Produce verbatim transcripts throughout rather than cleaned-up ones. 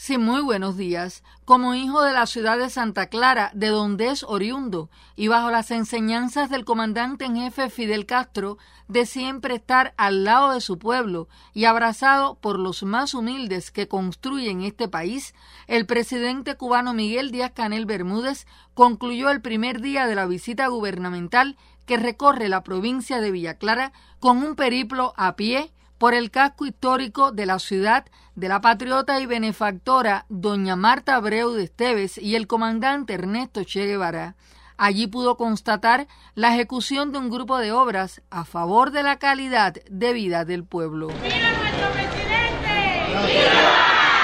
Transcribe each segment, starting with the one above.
Sí, muy buenos días. Como hijo de la ciudad de Santa Clara, de donde es oriundo, y bajo las enseñanzas del comandante en jefe Fidel Castro, de siempre estar al lado de su pueblo y abrazado por los más humildes que construyen este país, el presidente cubano Miguel Díaz-Canel Bermúdez concluyó el primer día de la visita gubernamental que recorre la provincia de Villa Clara con un periplo a pie por el casco histórico de la ciudad de la patriota y benefactora doña Marta Abreu de Esteves y el comandante Ernesto Che Guevara. Allí pudo constatar la ejecución de un grupo de obras a favor de la calidad de vida del pueblo. ¡Viva nuestro presidente! ¡Viva!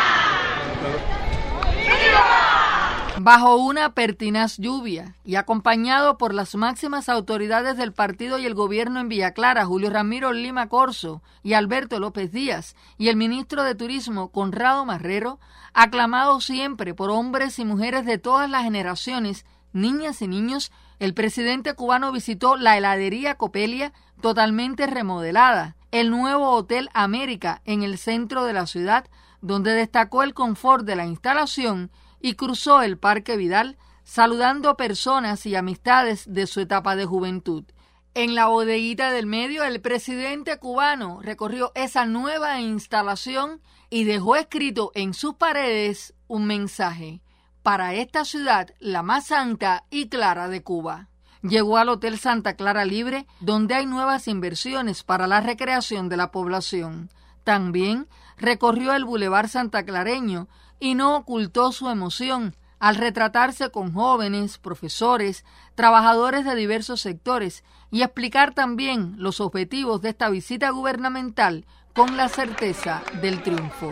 Bajo una pertinaz lluvia y acompañado por las máximas autoridades del partido y el gobierno en Villa Clara, Julio Ramiro Lima Corzo y Alberto López Díaz, y el ministro de Turismo, Conrado Marrero, aclamado siempre por hombres y mujeres de todas las generaciones, niñas y niños, el presidente cubano visitó la heladería Copelia, totalmente remodelada, el nuevo Hotel América en el centro de la ciudad, donde destacó el confort de la instalación, y cruzó el Parque Vidal saludando personas y amistades de su etapa de juventud. En la bodeguita del medio, el presidente cubano recorrió esa nueva instalación y dejó escrito en sus paredes un mensaje: para esta ciudad, la más santa y clara de Cuba. Llegó al Hotel Santa Clara Libre, donde hay nuevas inversiones para la recreación de la población. También recorrió el Boulevard Santaclareño y no ocultó su emoción al retratarse con jóvenes, profesores, trabajadores de diversos sectores y explicar también los objetivos de esta visita gubernamental con la certeza del triunfo.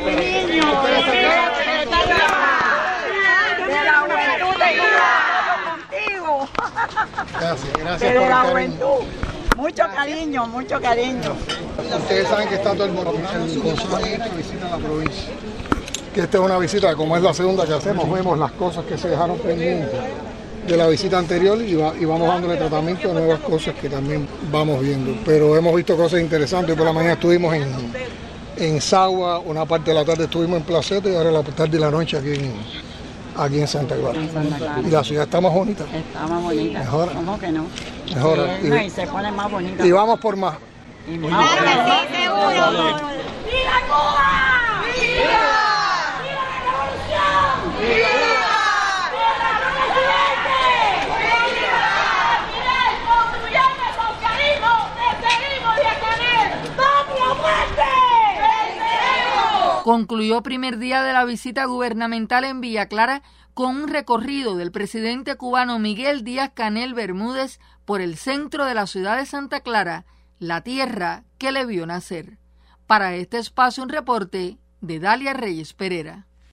Gracias, gracias por el cariño. Mucho cariño, mucho cariño. Ustedes saben que está todo el mundo en el Consejo de Ministros visita la provincia. Que esta es una visita, como es la segunda que hacemos, vemos las cosas que se dejaron pendientes de la visita anterior y, va, y vamos dándole tratamiento a nuevas cosas que también vamos viendo. Pero hemos visto cosas interesantes. Hoy por la mañana estuvimos en, en Sagua, una parte de la tarde estuvimos en Placeta y ahora la tarde y la noche aquí en, aquí en Santa Clara. En Santa Clara. Y la ciudad está más bonita. Está más bonita. Mejora. ¿Cómo que no? Mejora. Sí, Y, no, y se pone más bonita. y vamos por más. Y más ¡Claro que sí, seguro! ¡Viva Cuba! ¡Viva! Concluyó primer día de la visita gubernamental en Villa Clara con un recorrido del presidente cubano Miguel Díaz-Canel Bermúdez por el centro de la ciudad de Santa Clara, la tierra que le vio nacer. Para este espacio un reporte de Dalia Reyes Pereira.